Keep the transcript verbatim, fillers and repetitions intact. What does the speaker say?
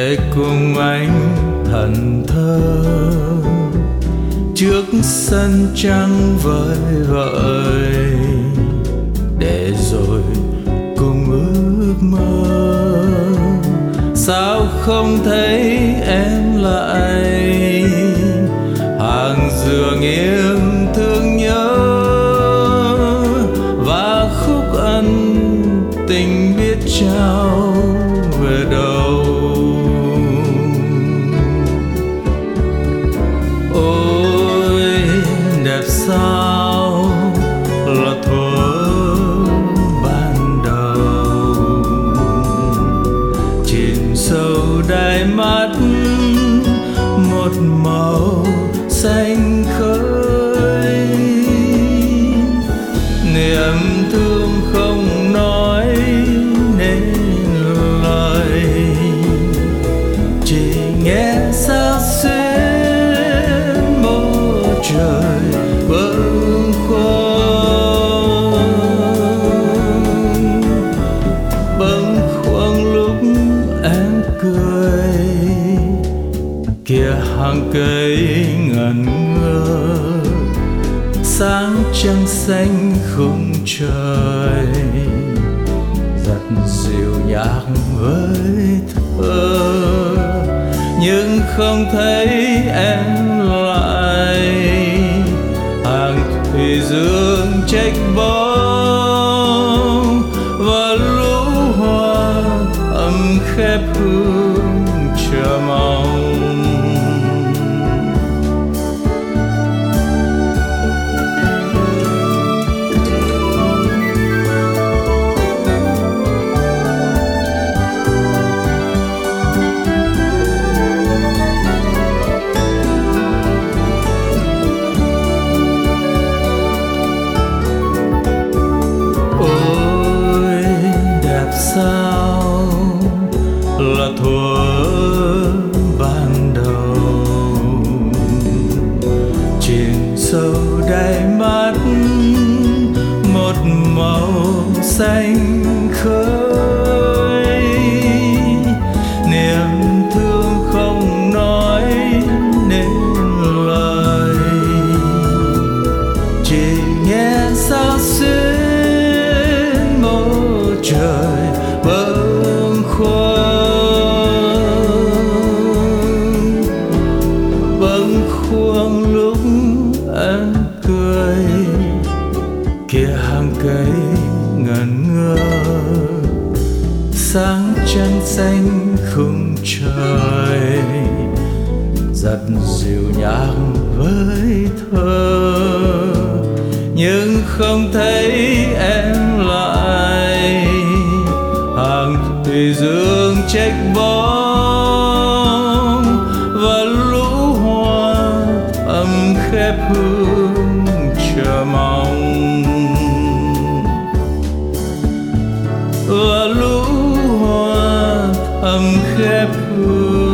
để cùng anh thần thơ trước sân trăng vời vợi, để rồi cùng ước mơ. Sao không thấy em lại hàng giường yêu thương nhớ, và khúc ân tình biết trao về đâu. Ôi đẹp sao là thuở ban đầu, chìm sâu đáy mắt một màu xanh khơi. Niềm thương không nói nên lời, chỉ nghe xa xuyên một trời bâng khuâng, bâng khuâng lúc em cười. Kia hàng cây ngẩn ngơ, sáng trăng xanh khung trời, rất dịu nhạc với thơ. Nhưng không thấy em lại, hàng thủy dương trách bóng, và lũ hoa ấm khép hương chờ mong. Sao là thuở ban đầu, chìm sâu đáy mắt một màu xanh khơi. Niềm thương không nói nên lời, chỉ nghe sao xuyên một trời bâng khuâng, bâng khuâng lúc em cười. Kia hàng cây ngẩn ngơ, sáng trăng xanh khung trời, rất dịu nhạc với thơ. Nhưng không thấy em lại, hàng thủy dương trách bóng, và lũ hoa ấm khép hương chờ mong, và lũ hoa ấm khép hương